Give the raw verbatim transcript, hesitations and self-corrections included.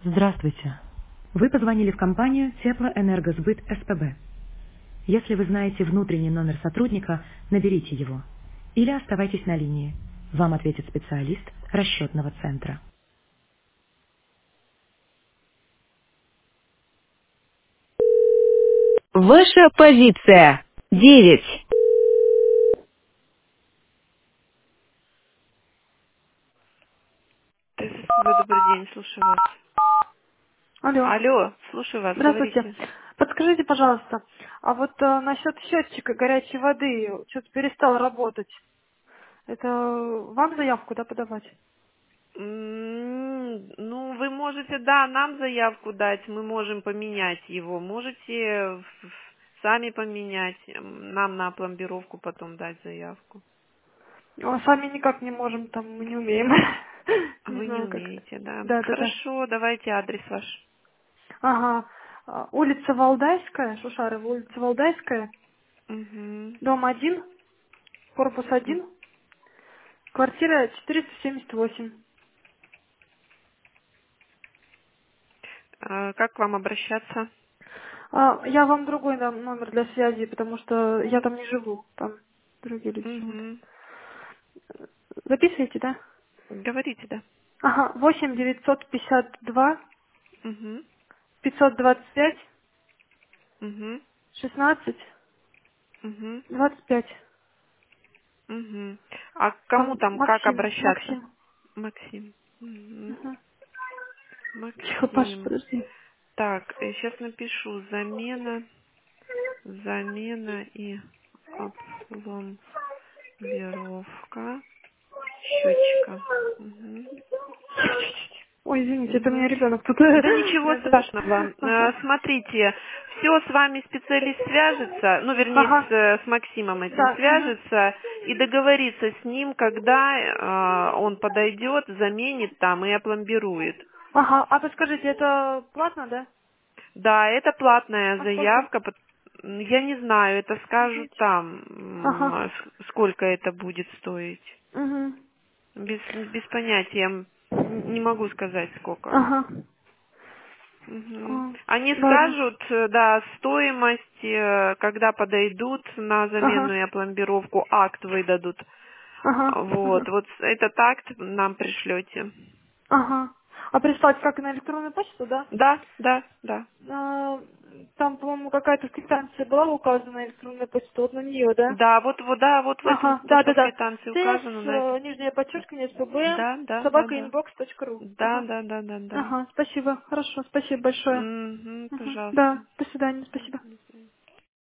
Здравствуйте. Вы позвонили в компанию Теплоэнергосбыт СПБ. Если вы знаете внутренний номер сотрудника, наберите его. Или оставайтесь на линии. Вам ответит специалист расчетного центра. Ваша позиция. Девять. ТССБ, добрый день, слушаю вас. Алло, Алло, слушаю вас, здравствуйте. говорите. Подскажите, пожалуйста, а вот э, насчет счетчика горячей воды что-то перестал работать. Это вам заявку, да, подавать? М, Ну, вы можете, да, нам заявку дать, мы можем поменять его. Можете в- сами поменять, м, нам на пломбировку потом дать заявку. А сами никак не можем, там мы не умеем. А Не вы не знаю как. умеете, да? Да, да, да. Хорошо, давайте адрес ваш. Ага. А, Улица Валдайская, Шушарова, улица Валдайская, Угу. дом один, корпус один, квартира четыреста семьдесят восемь. Как к вам обращаться? А, я вам другой дам номер для связи, потому что я там не живу, там другие люди живут. Угу. Записываете, да? Говорите, да. Ага, восемь девятьсот пятьдесят два Угу. пятьсот двадцать пять Угу. шестнадцать Угу. двадцать пять. Угу. А к кому Там там как Максим, обращаться? Максим. Максим. Мгм. Ага. Тихо, Паша, Максим. подожди. Так, сейчас напишу замена, замена и опломбировка счетчика. Мгм. Ой, извините, это у меня Мгм. ребенок тут. Да ничего Это- страшного. Э, Ага. Смотрите, все с вами специалист свяжется, ну, вернее, с, Ага. э, с Максимом этим Да. Мгм. свяжется и договорится с ним, когда э, он подойдет, заменит там и опломбирует. Ага. А подскажите, это платно, да? Да, это платная А сколько? заявка. пот- м, Я не знаю, это Не скажут знаете? там, м, Ага. а с- сколько это будет стоить. Угу. Без, без понятия, м, не могу сказать сколько. Ага. Мгм. А, Они ладно. скажут, э, да, стоимость, э, когда подойдут на замену Ага. и опломбировку, акт выдадут. Ага. Вот, Ага. вот этот акт нам пришлете. Ага. А прислать как на электронную почту, да? Да, да, да. А, там, по-моему, какая-то квитанция была указана электронная почта, вот на нее, да? Да, вот, вот, да, вот в этом, Ага, то, да, что да, в да. квитанции ТС, указано, на это. э, нижнее подчеркивание, СПБ, Да, да, да, собака да. инбокс точка ру. Да, Ага. да, да, да, да. Ага, спасибо, хорошо, спасибо большое. Угу, Ага, пожалуйста. да, до свидания, спасибо.